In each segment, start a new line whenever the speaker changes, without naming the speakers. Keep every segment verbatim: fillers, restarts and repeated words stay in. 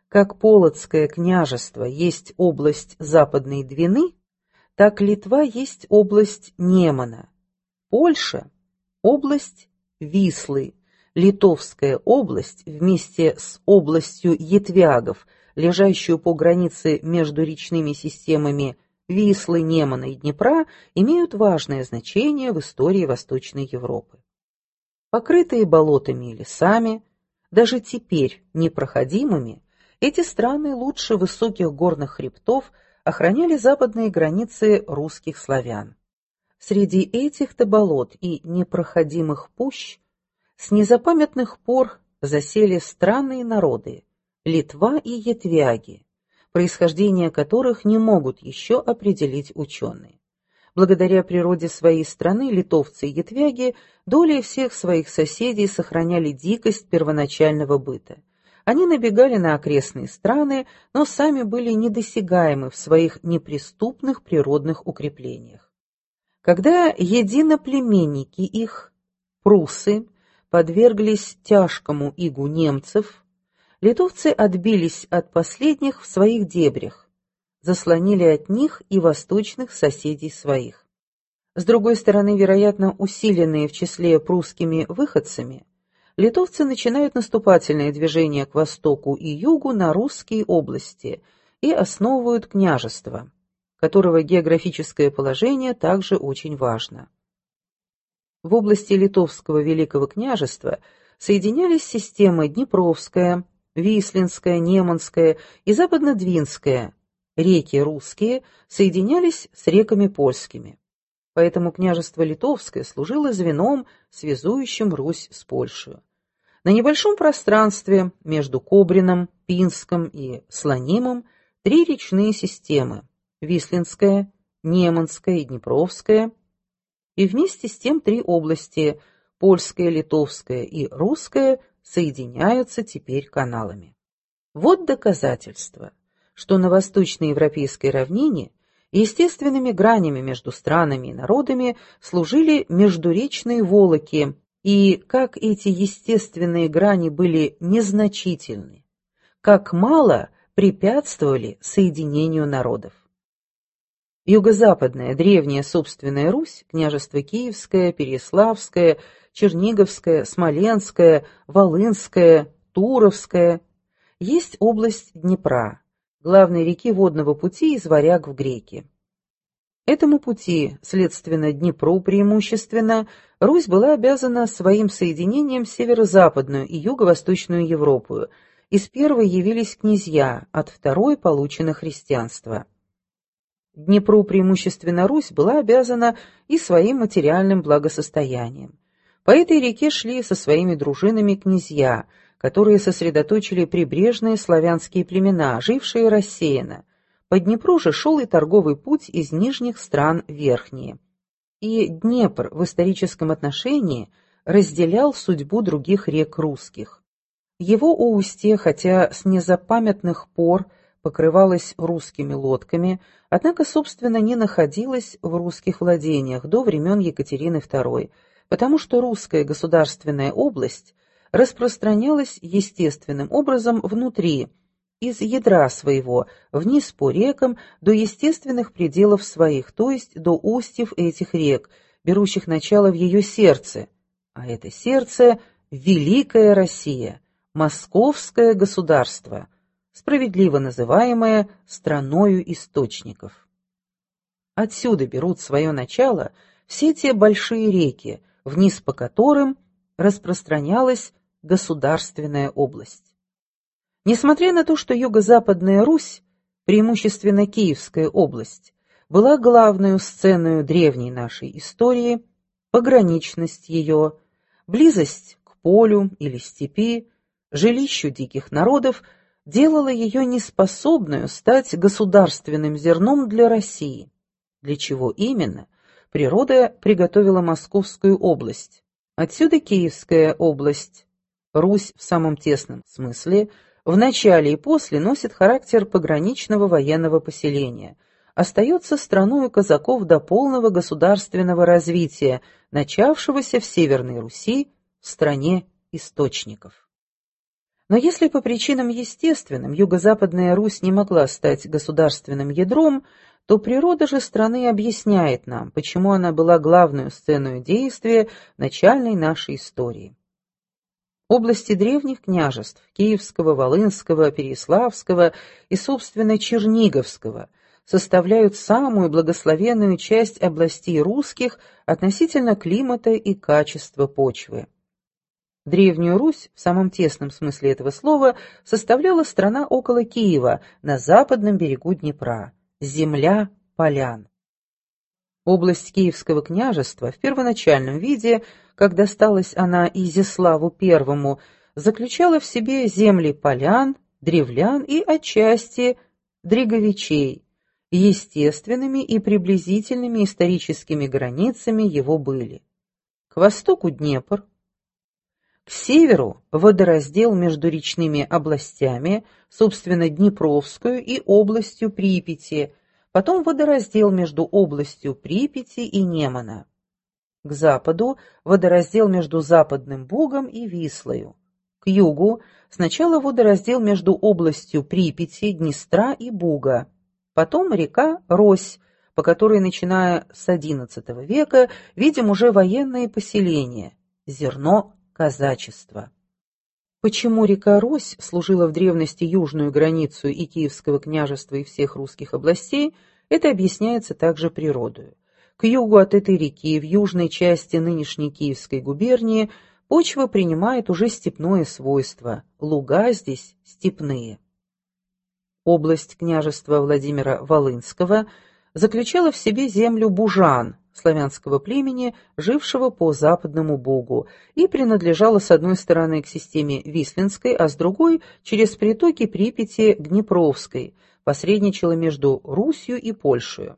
Как Полоцкое княжество есть область Западной Двины, так Литва есть область Немана, Польша – область Вислы, Литовская область вместе с областью Етвягов, лежащую по границе между речными системами Вислы, Немана и Днепра, имеют важное значение в истории Восточной Европы. Покрытые болотами и лесами, даже теперь непроходимыми, эти страны лучше высоких горных хребтов охраняли западные границы русских славян. Среди этих-то болот и непроходимых пущ с незапамятных пор засели странные народы – Литва и Етвяги, происхождение которых не могут еще определить ученые. Благодаря природе своей страны литовцы и етвяги долей всех своих соседей сохраняли дикость первоначального быта. Они набегали на окрестные страны, но сами были недосягаемы в своих неприступных природных укреплениях. Когда единоплеменники их, пруссы, подверглись тяжкому игу немцев, литовцы отбились от последних в своих дебрях, заслонили от них и восточных соседей своих. С другой стороны, вероятно, усиленные в числе прусскими выходцами, литовцы начинают наступательное движение к востоку и югу на русские области и основывают княжество, которого географическое положение также очень важно. В области Литовского Великого княжества соединялись системы Днепровская, Вислинская, Неманская и Западнодвинская. Реки русские соединялись с реками польскими. Поэтому княжество Литовское служило звеном, связующим Русь с Польшей. На небольшом пространстве между Кобрином, Пинском и Слонимом три речные системы – Вислинская, Неманская и Днепровская, и вместе с тем три области – Польская, Литовская и Русская – соединяются теперь каналами. Вот доказательство, что на восточноевропейской равнине естественными гранями между странами и народами служили междуречные волоки, и как эти естественные грани были незначительны, как мало препятствовали соединению народов. Юго-западная древняя собственная Русь, княжество Киевское, Переяславское, Черниговское, Смоленское, Волынское, Туровское, есть область Днепра, главной реки водного пути из Варяг в Греки. Этому пути, следственно Днепру преимущественно, Русь была обязана своим соединением северо-западную и юго-восточную Европу. Из первой явились князья, от второй получено христианство. Днепру преимущественно Русь была обязана и своим материальным благосостоянием. По этой реке шли со своими дружинами князья, которые сосредоточили прибрежные славянские племена, жившие рассеянно. По Днепру же шел и торговый путь из нижних стран в верхние. И Днепр в историческом отношении разделял судьбу других рек русских. Его устье, хотя с незапамятных пор покрывалось русскими лодками, однако, собственно, не находилось в русских владениях до времен Екатерины второй, потому что русская государственная область распространялась естественным образом внутри, из ядра своего, вниз по рекам, до естественных пределов своих, то есть до устьев этих рек, берущих начало в ее сердце, а это сердце — Великая Россия, Московское государство, справедливо называемое страною источников. Отсюда берут свое начало все те большие реки, вниз по которым распространялась государственная область. Несмотря на то, что юго-западная Русь, преимущественно Киевская область, была главной сценой древней нашей истории, пограничность ее, близость к полю или степи, жилищу диких народов делала ее неспособную стать государственным зерном для России, для чего именно природа приготовила Московскую область. Отсюда Киевская область. Русь в самом тесном смысле в начале и после носит характер пограничного военного поселения, остается страною казаков до полного государственного развития, начавшегося в Северной Руси, в стране источников. Но если по причинам естественным Юго-Западная Русь не могла стать государственным ядром, то природа же страны объясняет нам, почему она была главной сценой действия начальной нашей истории. Области древних княжеств Киевского, Волынского, Переяславского и, собственно, Черниговского составляют самую благословенную часть областей русских относительно климата и качества почвы. Древнюю Русь, в самом тесном смысле этого слова, составляла страна около Киева, на западном берегу Днепра, земля полян. Область Киевского княжества в первоначальном виде, как досталась она Изяславу Первому, заключала в себе земли полян, древлян и отчасти дреговичей. Естественными и приблизительными историческими границами его были: к востоку Днепр, к северу водораздел между речными областями, собственно, Днепровскую и областью Припяти, потом водораздел между областью Припяти и Немана. К западу водораздел между Западным Бугом и Вислою. К югу сначала водораздел между областью Припяти, Днестра и Буга, потом река Рось, по которой, начиная с одиннадцатого века, видим уже военные поселения, зерно казачества. Почему река Рось служила в древности южную границу и Киевского княжества, и всех русских областей, это объясняется также природою. К югу от этой реки, в южной части нынешней Киевской губернии, почва принимает уже степное свойство, луга здесь степные. Область княжества Владимира Волынского заключала в себе землю бужан, славянского племени, жившего по Западному Бугу, и принадлежала с одной стороны к системе Вислинской, а с другой, через притоки Припяти, к Днепровской, посредничала между Русью и Польшей.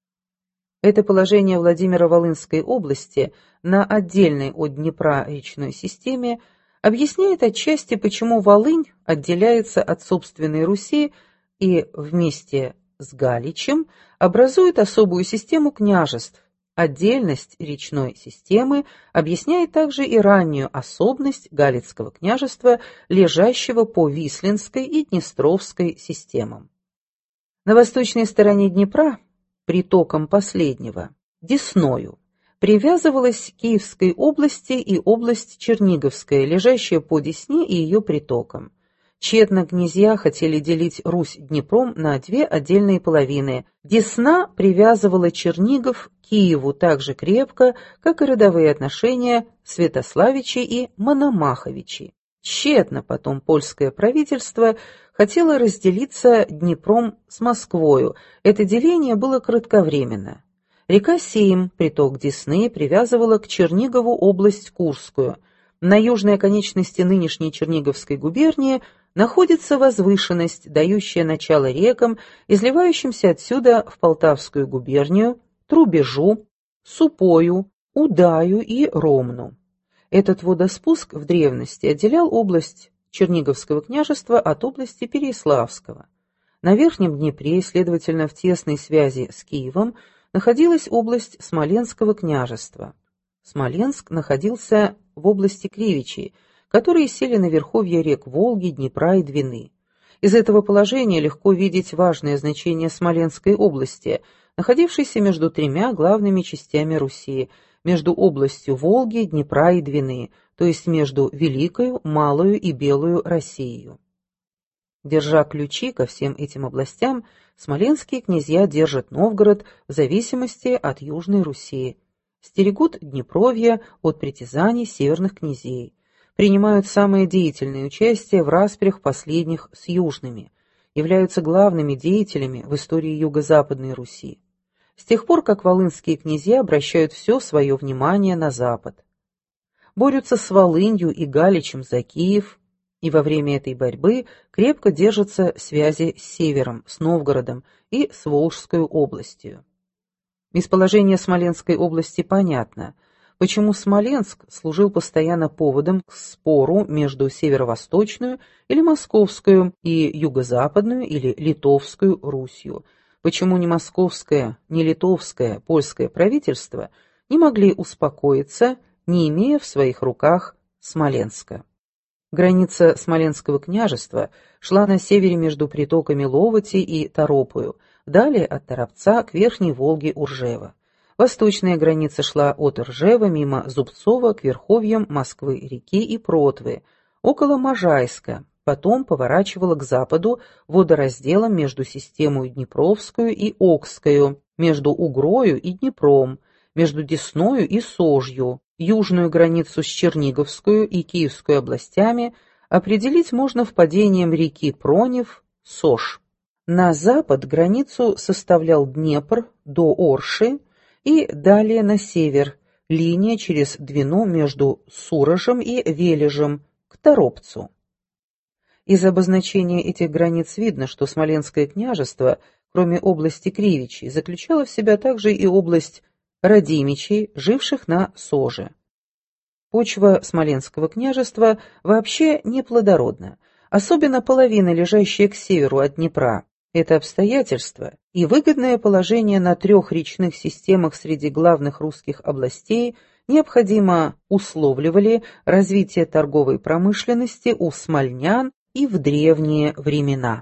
Это положение Владимиро-Волынской области на отдельной от Днепра речной системе объясняет отчасти, почему Волынь отделяется от собственной Руси и вместе с Галичем образует особую систему княжеств. Отдельность речной системы объясняет также и раннюю особенность Галицкого княжества, лежащего по Вислинской и Днестровской системам. На восточной стороне Днепра, притоком последнего, Десною, привязывалась к Киевской области и область Черниговская, лежащая по Десне и ее притокам. Тщетно князья хотели делить Русь Днепром на две отдельные половины. Десна привязывала Чернигов к Киеву так же крепко, как и родовые отношения Святославичей и Мономаховичей. Тщетно потом польское правительство хотело разделиться Днепром с Москвою. Это деление было кратковременно. Река Сейм, приток Десны, привязывала к Чернигову область Курскую. На южной оконечности нынешней Черниговской губернии находится возвышенность, дающая начало рекам, изливающимся отсюда в Полтавскую губернию, Трубежу, Супою, Удаю и Ромну. Этот водоспуск в древности отделял область Черниговского княжества от области Переяславского. На Верхнем Днепре, следовательно, в тесной связи с Киевом, находилась область Смоленского княжества. Смоленск находился в области Кривичей, которые сели на верховья рек Волги, Днепра и Двины. Из этого положения легко видеть важное значение Смоленской области, находившейся между тремя главными частями Руси, между областью Волги, Днепра и Двины, то есть между Великою, Малою и Белую Россией. Держа ключи ко всем этим областям, смоленские князья держат Новгород в зависимости от Южной Руси, стерегут Днепровье от притязаний северных князей, принимают самое деятельное участие в распрях последних с южными, являются главными деятелями в истории Юго-Западной Руси. С тех пор, как волынские князья обращают все свое внимание на запад. Борются с Волынью и Галичем за Киев, и во время этой борьбы крепко держатся связи с севером, с Новгородом и с Волжской областью. Из положения Смоленской области понятно, почему Смоленск служил постоянно поводом к спору между северо-восточную или московскую и юго-западную или литовскую Русью, почему ни московское, ни литовское, польское правительство не могли успокоиться, не имея в своих руках Смоленска. Граница Смоленского княжества шла на севере между притоками Ловоти и Торопою, далее от Торопца к Верхней Волге Уржева. Восточная граница шла от Ржева мимо Зубцова к верховьям Москвы-реки и Протвы, около Можайска, потом поворачивала к западу водоразделом между системой Днепровскую и Окскую, между Угрою и Днепром, между Десною и Сожью. Южную границу с Черниговскую и Киевскую областями определить можно впадением реки Пронев, Сож. На запад границу составлял Днепр до Орши и далее на север, линия через Двину между Сурожем и Вележем к Торопцу. Из обозначения этих границ видно, что Смоленское княжество, кроме области Кривичей, заключало в себя также и область Радимичей, живших на Соже. Почва Смоленского княжества вообще неплодородна, особенно половина, лежащая к северу от Днепра. Это обстоятельство и выгодное положение на трех речных системах среди главных русских областей необходимо условливали развитие торговой промышленности у смольнян и в древние времена.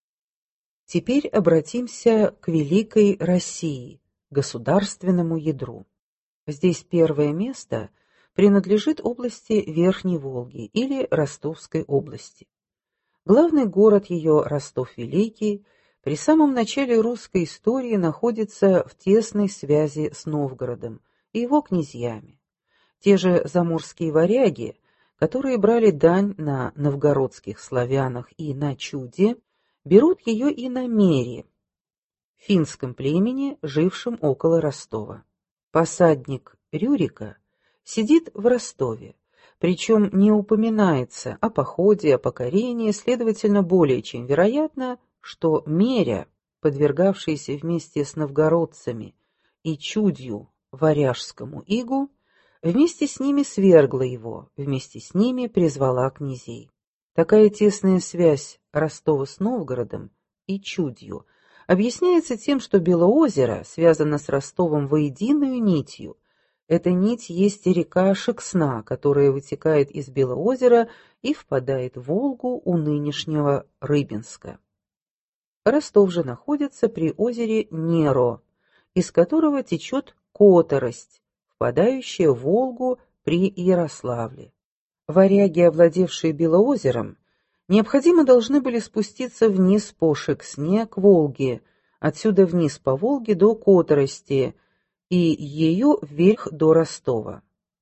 Теперь обратимся к Великой России, государственному ядру. Здесь первое место принадлежит области Верхней Волги или Ростовской области. Главный город ее, Ростов-Великий, при самом начале русской истории находится в тесной связи с Новгородом и его князьями. Те же заморские варяги, которые брали дань на новгородских славянах и на чуде, берут ее и на Мере, финском племени, жившем около Ростова. Посадник Рюрика сидит в Ростове, причем не упоминается о походе, о покорении, следовательно, более чем вероятно, что Меря, подвергавшаяся вместе с новгородцами и чудью варяжскому игу, вместе с ними свергла его, вместе с ними призвала князей. Такая тесная связь Ростова с Новгородом и чудью объясняется тем, что Белоозеро связано с Ростовом воединую нитью. Эта нить есть река Шексна, которая вытекает из Белоозера и впадает в Волгу у нынешнего Рыбинска. Ростов же находится при озере Неро, из которого течет Которость, впадающая в Волгу при Ярославле. Варяги, овладевшие Белоозером, необходимо должны были спуститься вниз по Шексне к Волге, отсюда вниз по Волге до Которости и ею вверх до Ростова.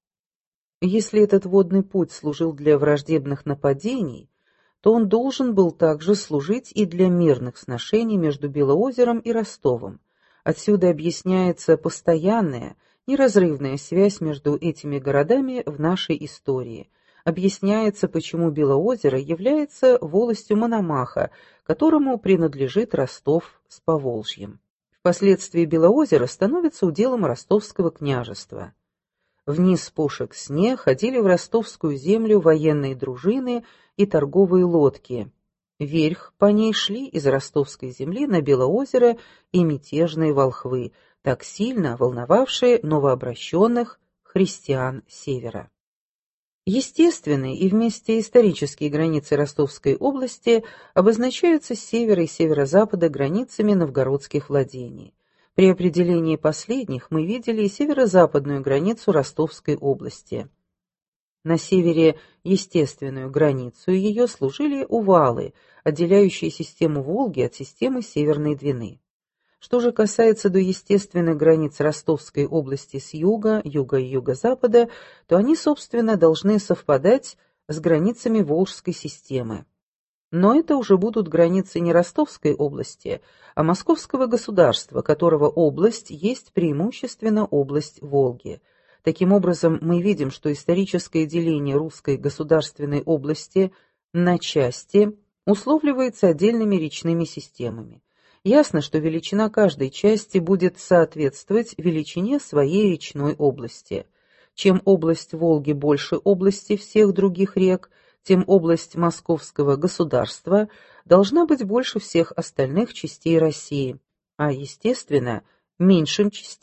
Если этот водный путь служил для враждебных нападений, то он должен был также служить и для мирных сношений между Белоозером и Ростовом. Отсюда объясняется постоянная, неразрывная связь между этими городами в нашей истории. Объясняется, почему Белоозеро является волостью Мономаха, которому принадлежит Ростов с Поволжьем. Впоследствии Белоозеро становится уделом Ростовского княжества. Вниз по Шексне ходили в ростовскую землю военные дружины и торговые лодки. Вверх по ней шли из ростовской земли на Белоозеро и мятежные волхвы, так сильно волновавшие новообращенных христиан севера. Естественные и вместе исторические границы Ростовской области обозначаются с севера и северо-запада границами новгородских владений. При определении последних мы видели и северо-западную границу Ростовской области. На севере естественную границу ее служили увалы, отделяющие систему Волги от системы Северной Двины. Что же касается до естественных границ Ростовской области с юга, юга и юго-запада, то они, собственно, должны совпадать с границами Волжской системы. Но это уже будут границы не Ростовской области, а Московского государства, которого область есть преимущественно область Волги. Таким образом, мы видим, что историческое деление русской государственной области на части условливается отдельными речными системами. Ясно, что величина каждой части будет соответствовать величине своей речной области. Чем область Волги больше области всех других рек, тем область Московского государства должна быть больше всех остальных частей России, а, естественно, меньшим частям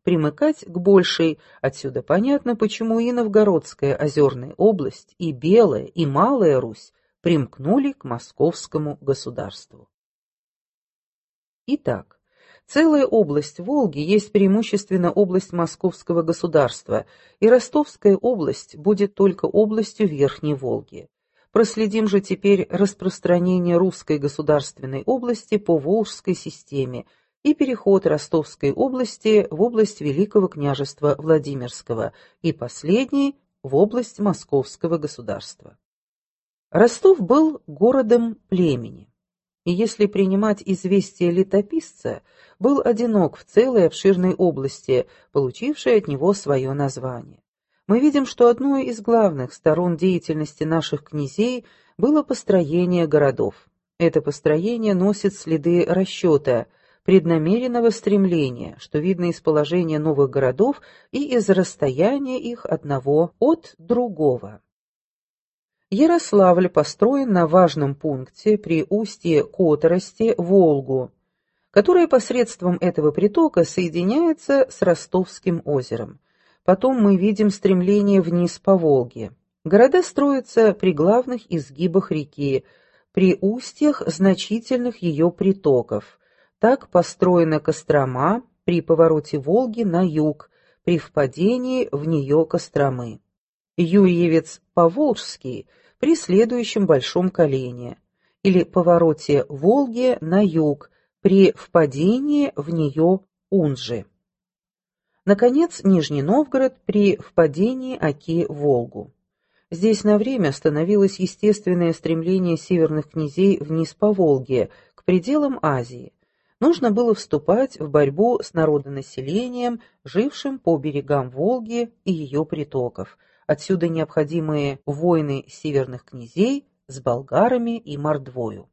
примыкать к большей. Отсюда понятно, почему и Новгородская озерная область, и Белая, и Малая Русь примкнули к московскому государству. Итак, целая область Волги есть преимущественно область московского государства, и Ростовская область будет только областью Верхней Волги. Проследим же теперь распространение русской государственной области по Волжской системе и переход Ростовской области в область Великого княжества Владимирского и последней в область Московского государства. Ростов был городом племени, и если принимать известие летописца, был одинок в целой обширной области, получившей от него свое название. Мы видим, что одной из главных сторон деятельности наших князей было построение городов. Это построение носит следы расчета, преднамеренного стремления, что видно из положения новых городов и из расстояния их одного от другого. Ярославль построен на важном пункте при устье Которости Волгу, которая посредством этого притока соединяется с Ростовским озером. Потом мы видим стремление вниз по Волге. Города строятся при главных изгибах реки, при устьях значительных ее притоков. Так построена Кострома при повороте Волги на юг, при впадении в нее Костромы. Юрьевец-Поволжский при следующем Большом Колене, или повороте Волги на юг, при впадении в нее Унжи. Наконец, Нижний Новгород при впадении Оки в Волгу. Здесь на время остановилось естественное стремление северных князей вниз по Волге, к пределам Азии. Нужно было вступать в борьбу с народонаселением, жившим по берегам Волги и ее притоков. Отсюда необходимые войны северных князей с болгарами и мордвою.